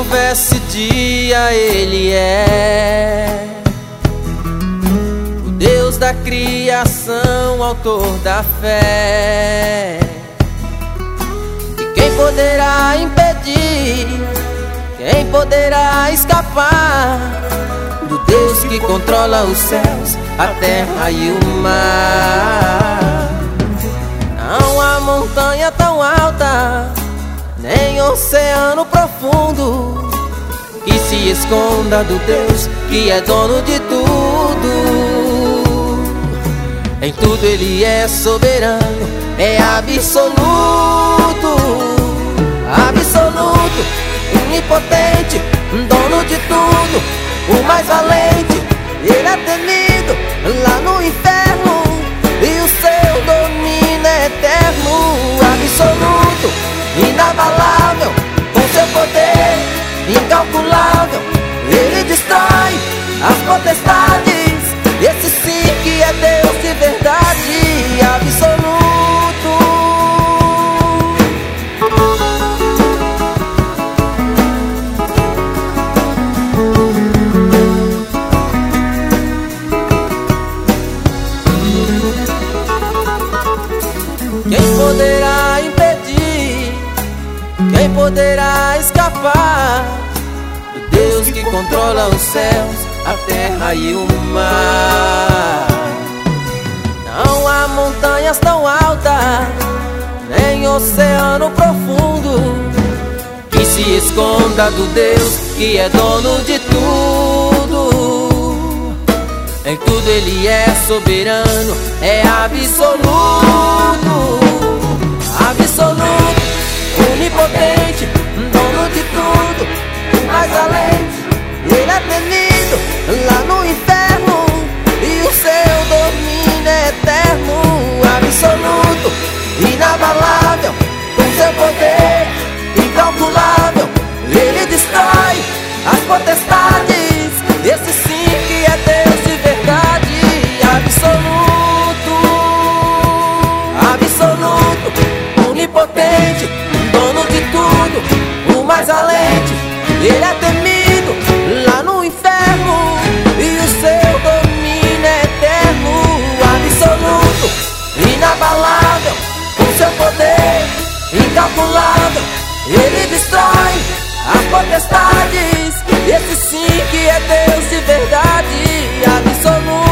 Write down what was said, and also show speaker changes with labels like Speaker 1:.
Speaker 1: houvesse dia, Ele é o Deus da criação, autor da fé. E quem poderá impedir? Quem poderá escapar do Deus que controla os céus, a terra e o mar? Não há montanha tão alta, nem oceano profundo, que se esconda do Deus que é dono de tudo. Em tudo Ele é soberano, é absoluto, absoluto, onipotente, dono de tudo, o mais valente. Ele é temido lá no inferno, e o seu domínio é eterno. Absoluto, inabalável, com seu poder incalculável, Ele destrói as potestades. Esse sim que é Deus de verdade, absoluto. Quem poderá impedir? Quem poderá escapar do Deus que controla os céus, a terra e o mar? Não há montanhas tão altas, nem oceano profundo, que se esconda do Deus que é dono de tudo. Em tudo Ele é soberano, é absoluto, absoluto, onipotente, dono de tudo, o mais valente. Ele é temido lá no inferno, e o seu domínio é eterno. Absoluto, inabalável, com seu poder incalculável, Ele destrói as potestades. Esse sim que é Deus de verdade, absoluto, absoluto, onipotente, dono de tudo, o mais valente. Ele é temido lá no inferno, e o seu domínio é eterno. Absoluto, inabalável, com seu poder incalculável, Ele destrói as potestades. Esse sim que é Deus de verdade, absoluto.